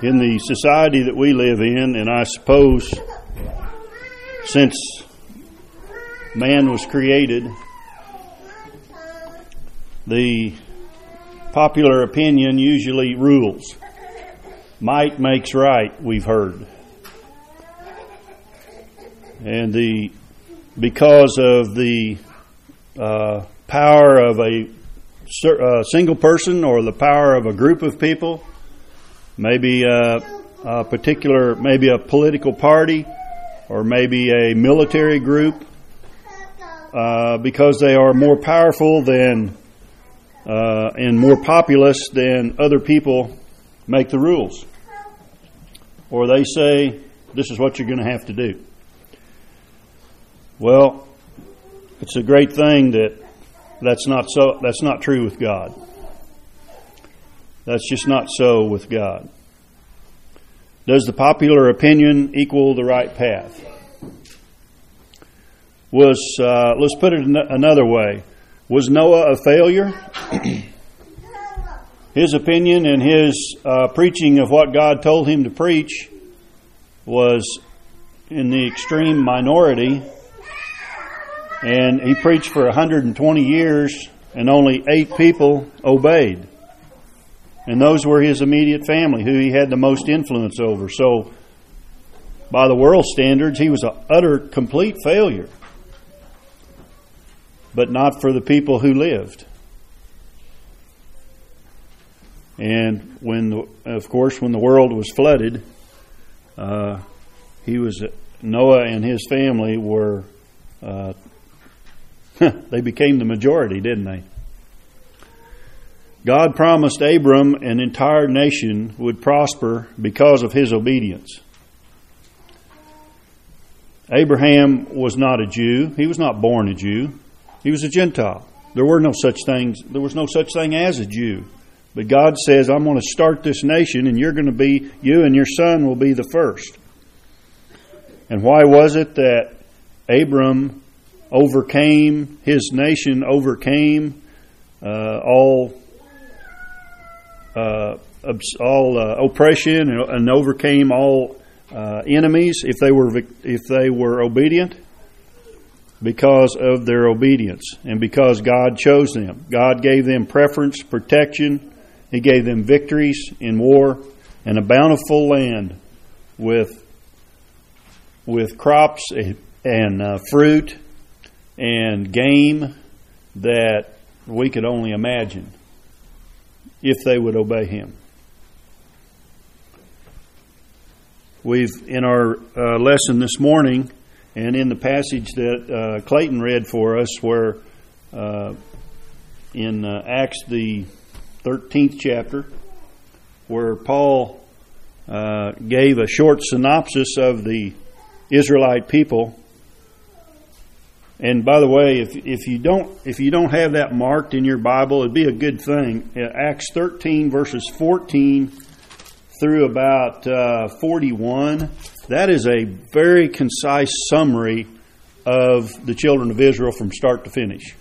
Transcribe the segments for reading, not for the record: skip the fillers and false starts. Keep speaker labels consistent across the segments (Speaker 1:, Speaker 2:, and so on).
Speaker 1: in the society that we live in, and I suppose since man was created, the popular opinion usually rules. Might makes right, we've heard. And because of the power of a single person or the power of a group of people, maybe a political party, or maybe a military group, because they are more powerful than and more populous than other people, make the rules. Or they say, this is what you're going to have to do. Well, it's a great thing that's not true with God. That's just not so with God. Does the popular opinion equal the right path? Let's put it another way. Was Noah a failure? His opinion and his preaching of what God told him to preach was in the extreme minority, and he preached for 120 years and only 8 people obeyed. And those were his immediate family, who he had the most influence over. So, by the world standards, he was an utter, complete failure. But not for the people who lived. And when the world was flooded, Noah and his family were, they became the majority, didn't they? God promised Abram an entire nation would prosper because of his obedience. Abraham was not a Jew. He was not born a Jew. He was a Gentile. There was no such thing as a Jew. But God says, I'm going to start this nation, and you and your son will be the first. And why was it that Abram his nation overcame all oppression and overcame all enemies if they were obedient? Because of their obedience and because God chose them. God gave them preference, protection. He gave them victories in war and a bountiful land with crops and fruit and game that we could only imagine if they would obey Him. In our lesson this morning, and in the passage that Clayton read for us, where in Acts the 13th chapter, where Paul gave a short synopsis of the Israelite people. And by the way, if you don't have that marked in your Bible, it'd be a good thing. Acts 13 verses 14 through about 41. That is a very concise summary of the children of Israel from start to finish.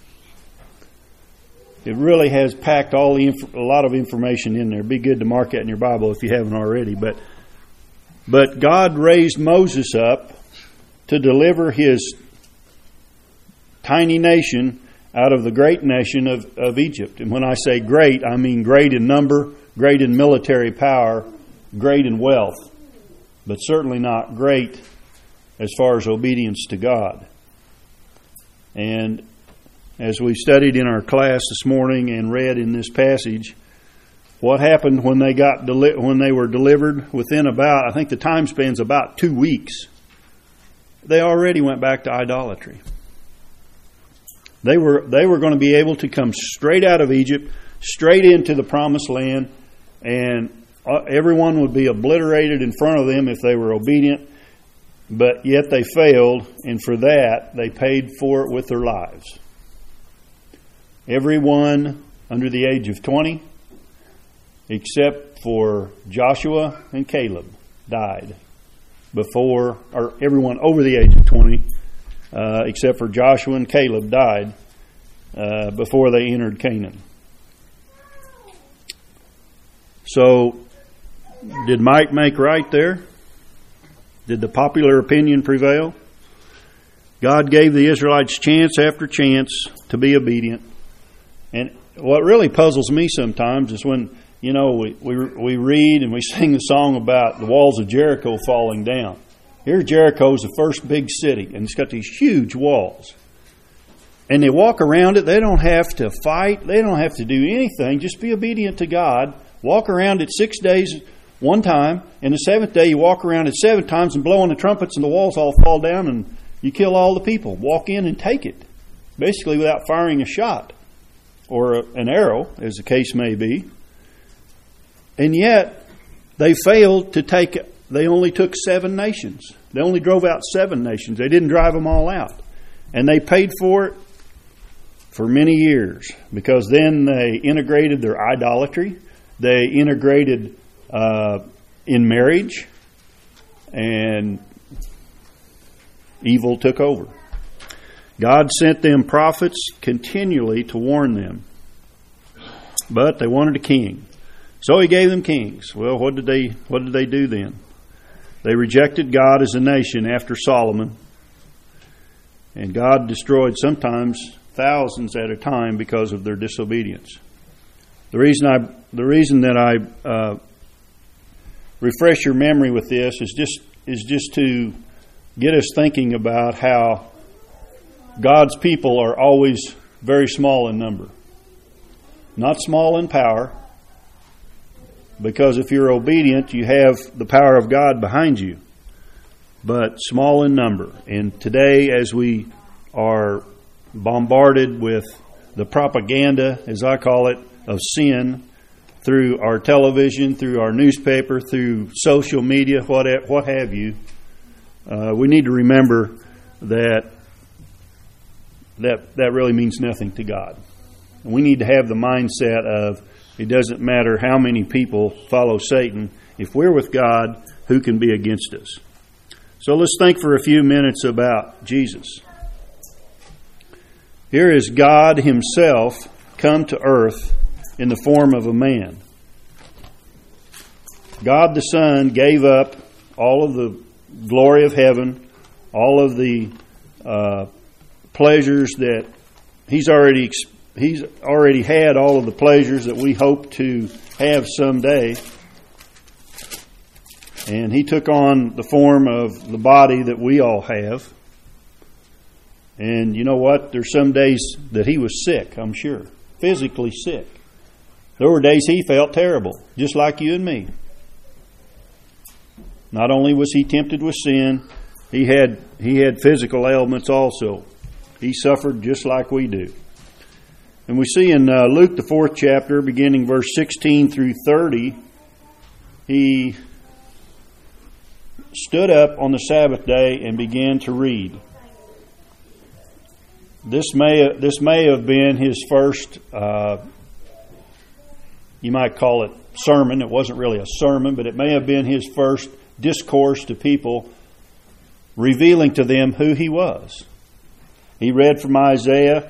Speaker 1: It really has packed a lot of information in there. It'd be good to mark that in your Bible if you haven't already. But God raised Moses up to deliver His tiny nation out of the great nation of Egypt. And when I say great, I mean great in number, great in military power, great in wealth, but certainly not great as far as obedience to God. And as we studied in our class this morning and read in this passage, what happened when they were delivered within about, I think the time span's about 2 weeks, they already went back to idolatry. They were going to be able to come straight out of Egypt, straight into the promised land, and everyone would be obliterated in front of them if they were obedient, but yet they failed, and for that they paid for it with their lives. Everyone under the age of 20, except for Joshua and Caleb, died before, or everyone over the age of 20, except for Joshua and Caleb, died before they entered Canaan. So Did might make right there? Did the popular opinion prevail? God gave the Israelites chance after chance to be obedient. And what really puzzles me sometimes is when, we read and we sing the song about the walls of Jericho falling down. Here Jericho's the first big city, and it's got these huge walls. And they walk around it. They don't have to fight. They don't have to do anything. Just be obedient to God. Walk around it 6 days one time, and the seventh day you walk around it 7 times and blow on the trumpets and the walls all fall down and you kill all the people. Walk in and take it, basically without firing a shot or an arrow, as the case may be. And yet they failed to take it. They only took 7 nations. They only drove out 7 nations. They didn't drive them all out. And they paid for it for many years, because then they integrated their idolatry. They integrated in marriage, and evil took over. God sent them prophets continually to warn them, but they wanted a king. So He gave them kings. Well, what did they do then? They rejected God as a nation after Solomon, and God destroyed sometimes thousands at a time because of their disobedience. The reason that I refresh your memory with this is just to get us thinking about how God's people are always very small in number, not small in power. Because if you're obedient, you have the power of God behind you, but small in number. And today, as we are bombarded with the propaganda, as I call it, of sin, through our television, through our newspaper, through social media, what have you, we need to remember that really means nothing to God. And we need to have the mindset of, it doesn't matter how many people follow Satan. If we're with God, who can be against us? So let's think for a few minutes about Jesus. Here is God Himself come to earth in the form of a man. God the Son gave up all of the glory of heaven, all of the pleasures that He's already had, all of the pleasures that we hope to have someday. And He took on the form of the body that we all have. And you know what? There's some days that He was sick, I'm sure. Physically sick. There were days He felt terrible, just like you and me. Not only was He tempted with sin, He had physical ailments also. He suffered just like we do. And we see in Luke, the 4th chapter, beginning verse 16 through 30, He stood up on the Sabbath day and began to read. This may have been His first, you might call it sermon. It wasn't really a sermon, but it may have been His first discourse to people, revealing to them who He was. He read from Isaiah.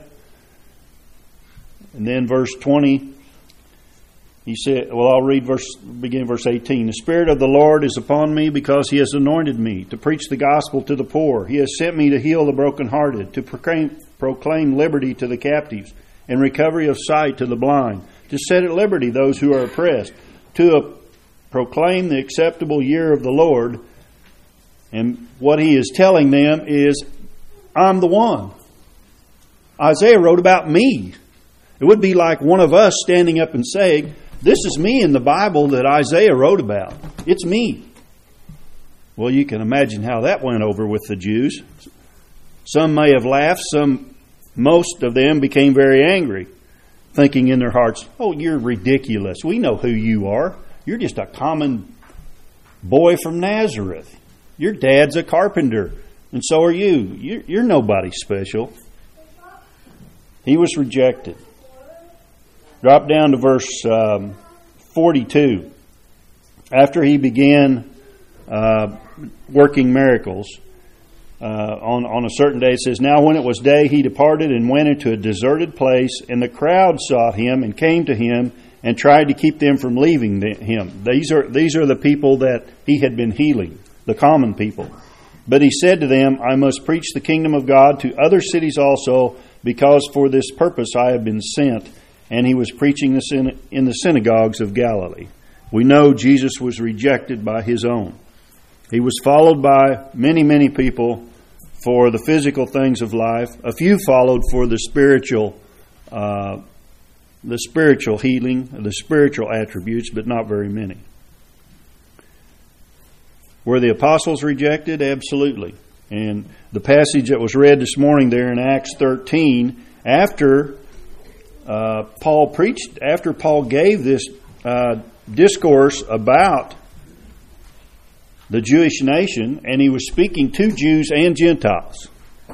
Speaker 1: And then verse 20, He said, I'll read begin verse 18. The Spirit of the Lord is upon me, because He has anointed me to preach the gospel to the poor. He has sent me to heal the brokenhearted, to proclaim liberty to the captives, and recovery of sight to the blind, to set at liberty those who are oppressed, to proclaim the acceptable year of the Lord. And what He is telling them is, I'm the one. Isaiah wrote about me. It would be like one of us standing up and saying, this is me in the Bible that Isaiah wrote about. It's me. Well, you can imagine how that went over with the Jews. Some may have laughed. Most of them became very angry, thinking in their hearts, oh, you're ridiculous. We know who you are. You're just a common boy from Nazareth. Your dad's a carpenter, and so are you. You're nobody special. He was rejected. Drop down to verse 42. After He began working miracles, on a certain day, it says, Now when it was day, He departed and went into a deserted place, and the crowd sought Him and came to Him, and tried to keep them from leaving him. These are the people that he had been healing, the common people. But he said to them, I must preach the kingdom of God to other cities also, because for this purpose I have been sent. And he was preaching this in the synagogues of Galilee. We know Jesus was rejected by his own. He was followed by many, many people for the physical things of life. A few followed for the spiritual healing, the spiritual attributes, but not very many. Were the apostles rejected? Absolutely. And the passage that was read this morning there in Acts 13, after Paul gave this discourse about the Jewish nation, and he was speaking to Jews and Gentiles.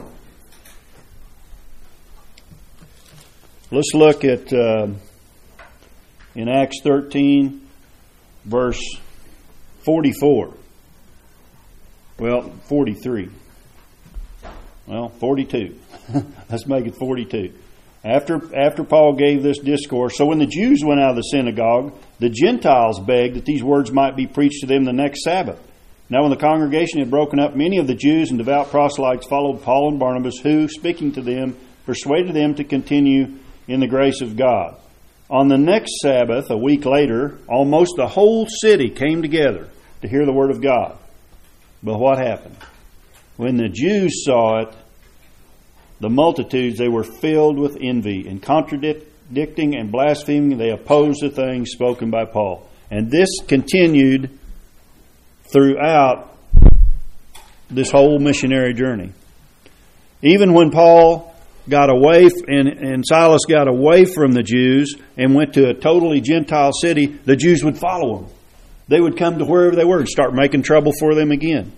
Speaker 1: Let's look at in Acts 13, verse 44. Well, 43. Well, 42. Let's make it 42. After Paul gave this discourse, so when the Jews went out of the synagogue, the Gentiles begged that these words might be preached to them the next Sabbath. Now when the congregation had broken up, many of the Jews and devout proselytes followed Paul and Barnabas, who, speaking to them, persuaded them to continue in the grace of God. On the next Sabbath, a week later, almost the whole city came together to hear the word of God. But what happened? When the Jews saw it, the multitudes, they were filled with envy, and contradicting and blaspheming, they opposed the things spoken by Paul. And this continued throughout this whole missionary journey. Even when Paul got away and Silas got away from the Jews and went to a totally Gentile city, the Jews would follow them. They would come to wherever they were and start making trouble for them again.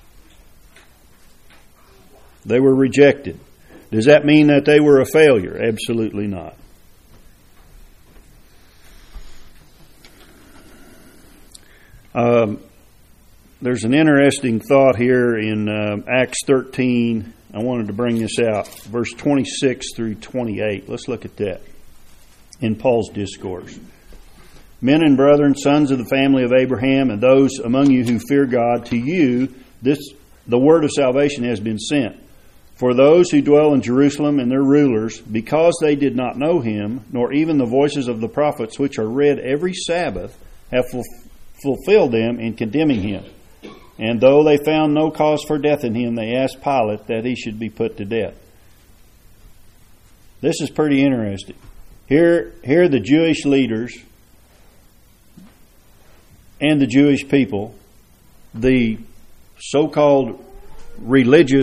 Speaker 1: They were rejected. Does that mean that they were a failure? Absolutely not. There's an interesting thought here in Acts 13. I wanted to bring this out. Verse 26 through 28. Let's look at that in Paul's discourse. Men and brethren, sons of the family of Abraham, and those among you who fear God, to you the word of salvation has been sent. For those who dwell in Jerusalem and their rulers, because they did not know him, nor even the voices of the prophets, which are read every Sabbath, have fulfilled them in condemning him. And though they found no cause for death in him, they asked Pilate that he should be put to death. This is pretty interesting. Here the Jewish leaders and the Jewish people, the so-called religious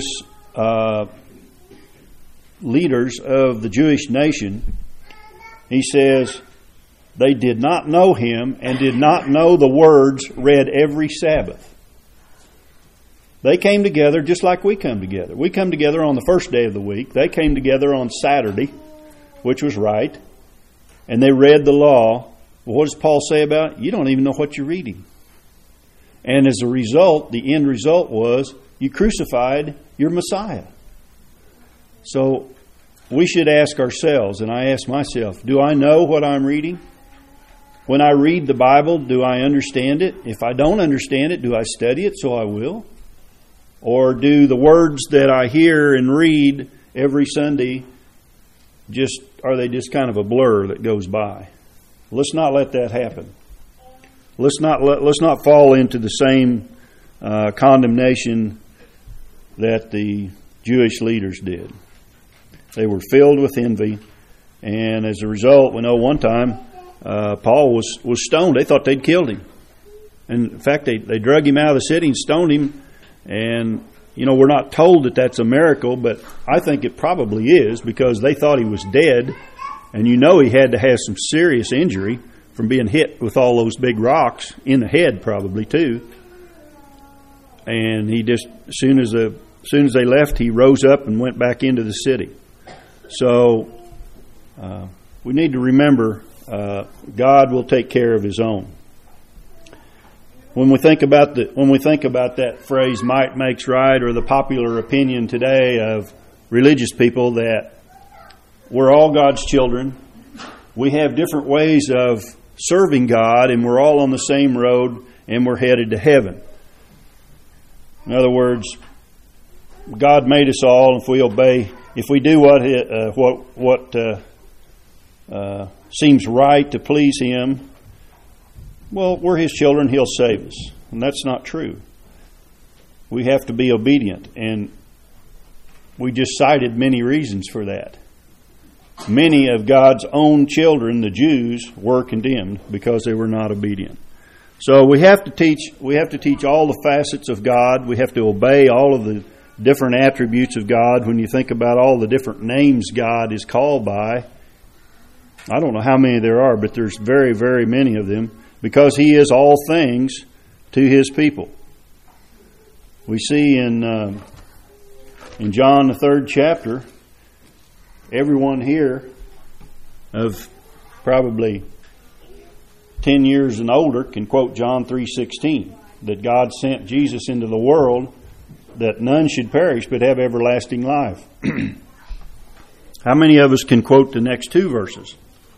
Speaker 1: leaders of the Jewish nation, he says they did not know him and did not know the words read every Sabbath. They came together just like we come together. We come together on the first day of the week. They came together on Saturday, which was right, and they read the law. Well, what does Paul say about it? You don't even know what you're reading. And as a result, the end result was you crucified your Messiah. So we should ask ourselves, and I ask myself, do I know what I'm reading? When I read the Bible, do I understand it? If I don't understand it, do I study it so I will? Or do the words that I hear and read every Sunday are they just kind of a blur that goes by? Let's not let that happen. Let's not fall into the same condemnation that the Jewish leaders did. They were filled with envy, and as a result, we know one time Paul was stoned. They thought they'd killed him. And in fact, they drug him out of the city and stoned him. And, we're not told that that's a miracle, but I think it probably is, because they thought he was dead. And he had to have some serious injury from being hit with all those big rocks in the head, probably too. And he just, as soon as they left, he rose up and went back into the city. So we need to remember God will take care of His own. When we think about that phrase, might makes right, or the popular opinion today of religious people that we're all God's children, we have different ways of serving God, and we're all on the same road, and we're headed to heaven. In other words, God made us all, and if we obey, if we do what seems right to please Him, well, we're His children, He'll save us. And that's not true. We have to be obedient, and we just cited many reasons for that. Many of God's own children, the Jews, were condemned because they were not obedient. So we have to teach all the facets of God. We have to obey all of the different attributes of God. When you think about all the different names God is called by, I don't know how many there are, but there's very, very many of them, because He is all things to His people. We see in John the 3rd chapter, everyone here of probably 10 years and older can quote John 3:16, that God sent Jesus into the world that none should perish but have everlasting life. How many of us can quote the next two verses,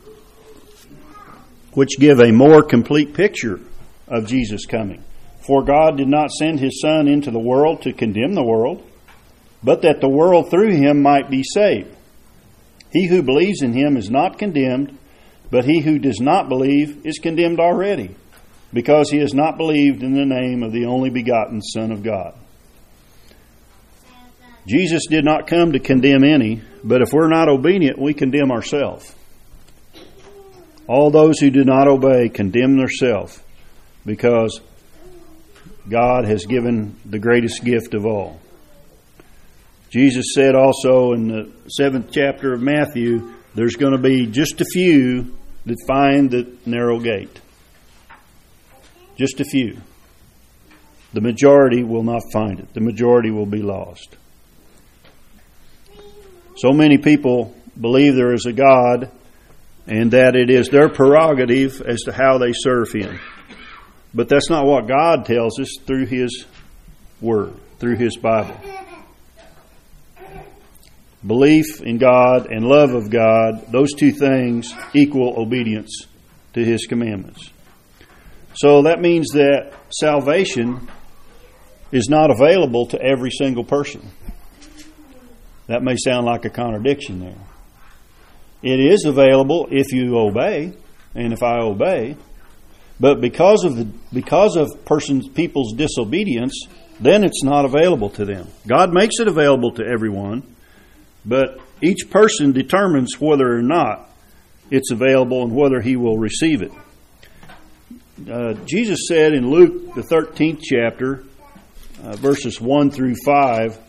Speaker 1: which give a more complete picture of Jesus coming? For God did not send His Son into the world to condemn the world, but that the world through Him might be saved. He who believes in Him is not condemned, but he who does not believe is condemned already, because he has not believed in the name of the only begotten Son of God. Jesus did not come to condemn any, but if we're not obedient, we condemn ourselves. All those who do not obey condemn themselves, because God has given the greatest gift of all. Jesus said also in the 7th chapter of Matthew, there's going to be just a few that find the narrow gate. Just a few. The majority will not find it. The majority will be lost. So many people believe there is a God, and that it is their prerogative as to how they serve Him. But that's not what God tells us through His Word, through His Bible. Belief in God and love of God, those two things equal obedience to His commandments. So that means that salvation is not available to every single person. That may sound like a contradiction there. It is available if you obey, and if I obey. But because of people's disobedience, then it's not available to them. God makes it available to everyone, but each person determines whether or not it's available and whether he will receive it. Jesus said in Luke, the 13th chapter, verses 1 through 5,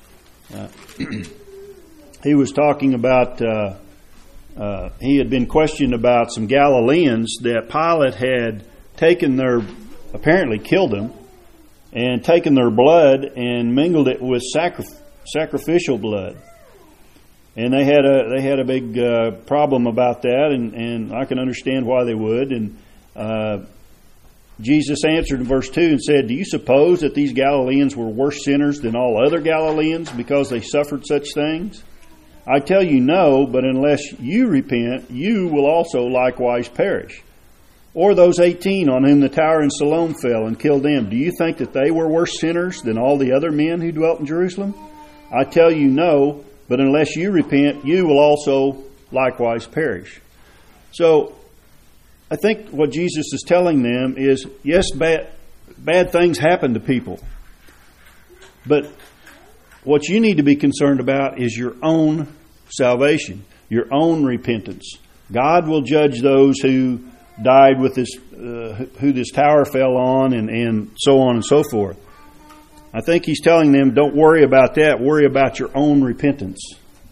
Speaker 1: he was talking about, he had been questioned about some Galileans that Pilate had apparently killed them, and taken their blood and mingled it with sacrificial blood. And they had a big problem about that, and I can understand why they would. And Jesus answered in verse 2 and said, "Do you suppose that these Galileans were worse sinners than all other Galileans because they suffered such things? I tell you no, but unless you repent, you will also likewise perish. Or those 18 on whom the tower in Siloam fell and killed them, do you think that they were worse sinners than all the other men who dwelt in Jerusalem? I tell you no, but unless you repent, you will also likewise perish." So, I think what Jesus is telling them is, yes, bad things happen to people. But what you need to be concerned about is your own salvation, your own repentance. God will judge those who died with this, who this tower fell on, and so on and so forth. I think He's telling them, don't worry about that. Worry about your own repentance.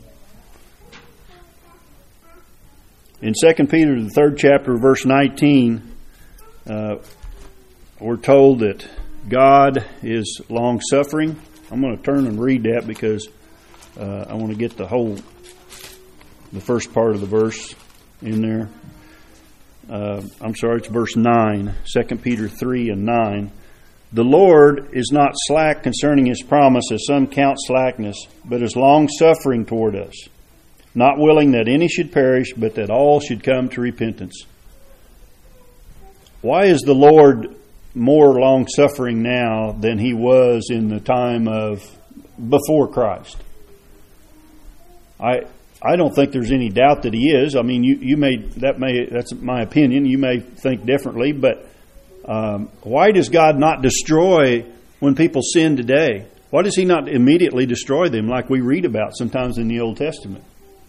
Speaker 1: In 2 Peter, the 3rd chapter, verse 19, we're told that God is long-suffering. I'm going to turn and read that because I want to get the first part of the verse in there. It's verse 9, 2 Peter 3 and 9. "The Lord is not slack concerning His promise, as some count slackness, but is long-suffering toward us, not willing that any should perish, but that all should come to repentance. Why is the Lord more long-suffering now than He was in the time of before Christ? I don't think there's any doubt that He is. I mean, that's my opinion. You may think differently, but why does God not destroy when people sin today? Why does He not immediately destroy them like we read about sometimes in the Old Testament?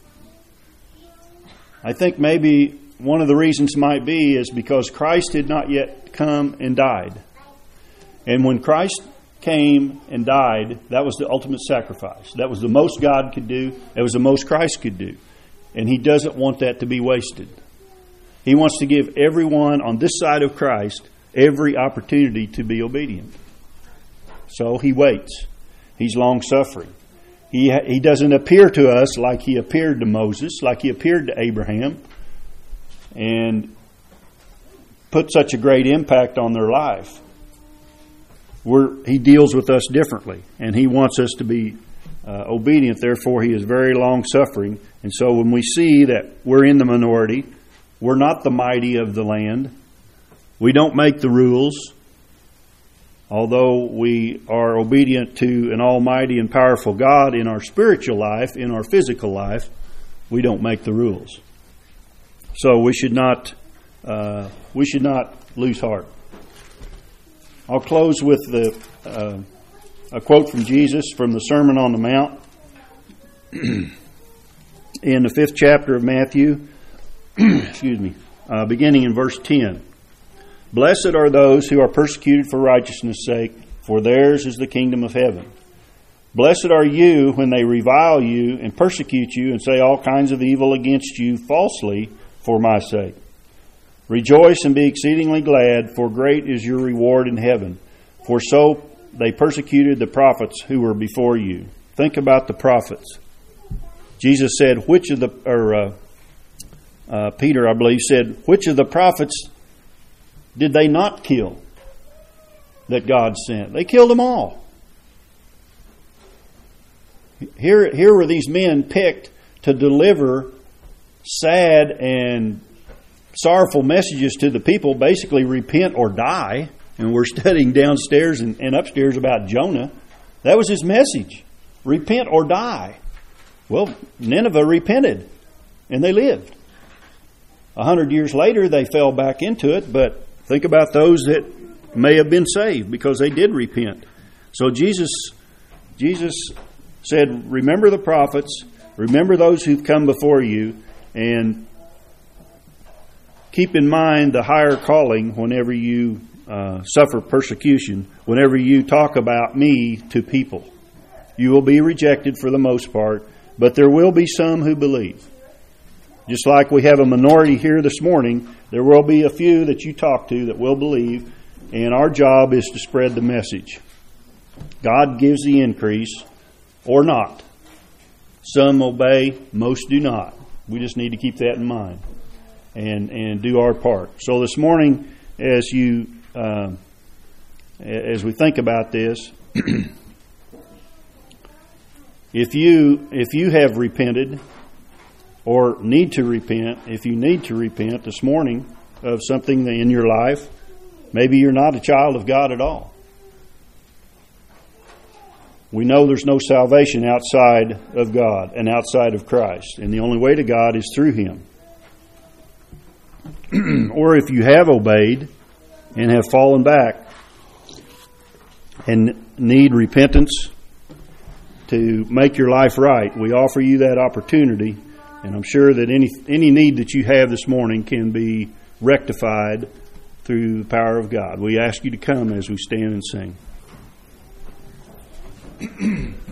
Speaker 1: I think maybe one of the reasons might be is because Christ had not yet come and died. And when Christ came and died, that was the ultimate sacrifice. That was the most God could do. That was the most Christ could do. And He doesn't want that to be wasted. He wants to give everyone on this side of Christ every opportunity to be obedient. So He waits. He's long-suffering. He doesn't appear to us like He appeared to Moses, like He appeared to Abraham, and put such a great impact on their life. He deals with us differently, and He wants us to be obedient. Therefore, He is very long-suffering. And so when we see that we're in the minority, we're not the mighty of the land, we don't make the rules, although we are obedient to an almighty and powerful God in our spiritual life, in our physical life, we don't make the rules. So we should not lose heart. I'll close with a quote from Jesus from the Sermon on the Mount in the 5th chapter of Matthew, beginning in verse 10. Blessed are those who are persecuted for righteousness' sake, for theirs is the kingdom of heaven. Blessed are you when they revile you and persecute you and say all kinds of evil against you falsely for my sake. Rejoice and be exceedingly glad, for great is your reward in heaven. For so they persecuted the prophets who were before you. Think about the prophets. Jesus said, Peter, I believe, said, which of the prophets did they not kill that God sent? They killed them all. Here were these men picked to deliver sad and sorrowful messages to the people, basically repent or die. And we're studying downstairs and upstairs about Jonah. That was his message. Repent or die. Well, Nineveh repented and they lived. 100 years later, they fell back into it, but think about those that may have been saved because they did repent. So Jesus said, remember the prophets, remember those who've come before you, and keep in mind the higher calling whenever you suffer persecution, whenever you talk about me to people. You will be rejected for the most part, but there will be some who believe. Just like we have a minority here this morning, there will be a few that you talk to that will believe, and our job is to spread the message. God gives the increase, or not. Some obey, most do not. We just need to keep that in mind and do our part. So this morning, as we think about this, if you have repented or need to repent, if you need to repent this morning of something in your life, maybe you're not a child of God at all. We know there's no salvation outside of God and outside of Christ, and the only way to God is through Him. Or if you have obeyed and have fallen back and need repentance to make your life right, we offer you that opportunity, and I'm sure that any need that you have this morning can be rectified through the power of God. We ask you to come as we stand and sing.